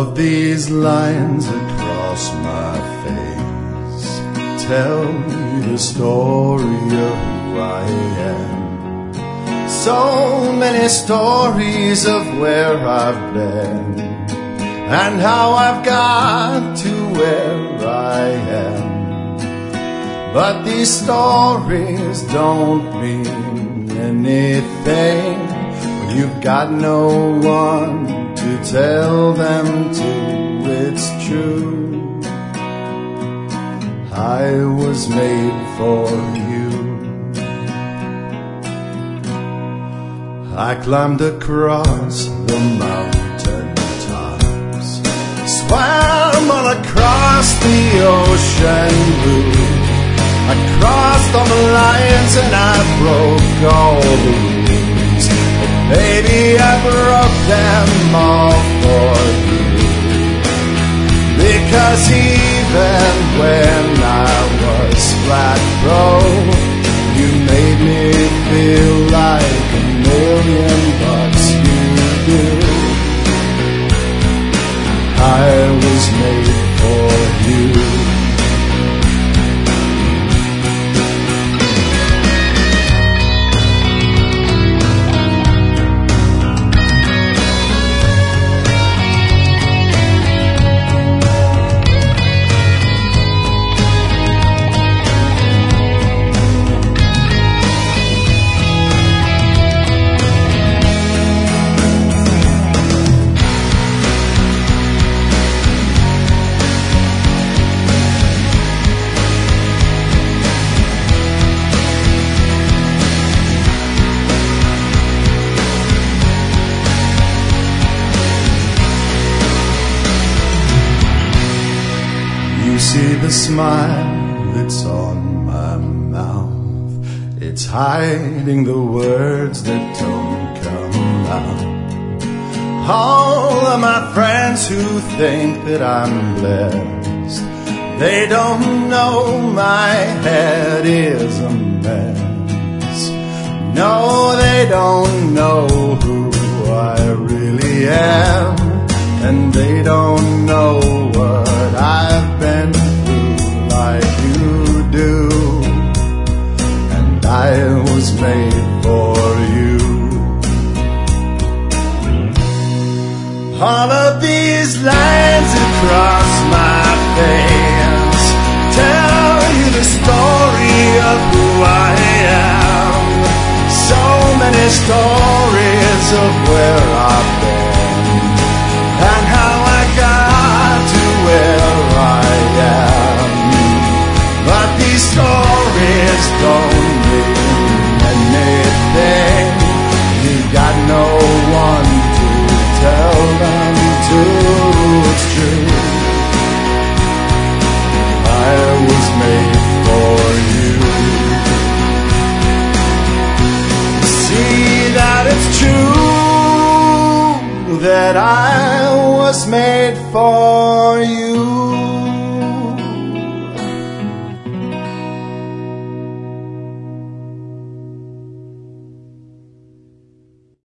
of these lines across my face tell you the story of who I am. So many stories of where I've been and how I've got to where I am. But these stories don't mean anything when you've got no one to tell them to. It's true, I was made for you. I climbed across the mountain tops, swam all across the ocean blue. I crossed all the lines and I broke all the rules, but baby, I broke them all for you. Because even when I was flat broke, you made me feel like $1,000,000 you do. I was made for you. You see the smile that's on my mouth, it's hiding the words that don't come out. All of my friends who think that I'm blessed, they don't know my head is a mess. No, they don't know who I really am, and they don't know what I've been through like you do. And I was made for you. All of these lines across my face tell you the story of who I am. So many stories of where I've been and how I got to where I am. But these stories don't mean anything. You got no one to tell them to. It's true, I was made for you. See that it's true that I was made for you.